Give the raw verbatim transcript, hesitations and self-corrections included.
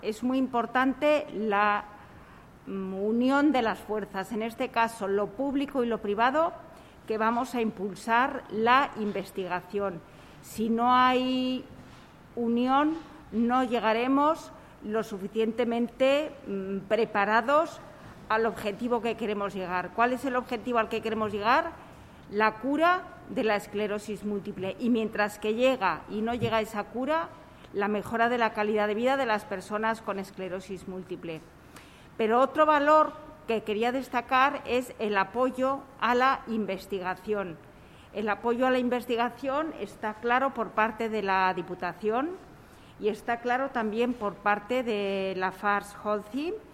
Es muy importante la unión de las fuerzas, en este caso lo público y lo privado, que vamos a impulsar la investigación. Si no hay unión, no llegaremos lo suficientemente mmm, preparados al objetivo que queremos llegar. ¿Cuál es el objetivo al que queremos llegar? La cura de la esclerosis múltiple. Y mientras que llega y no llega esa cura, la mejora de la calidad de vida de las personas con esclerosis múltiple. Pero otro valor que quería destacar es el apoyo a la investigación. El apoyo a la investigación está claro por parte de la Diputación y está claro también por parte de la F A R S Holcim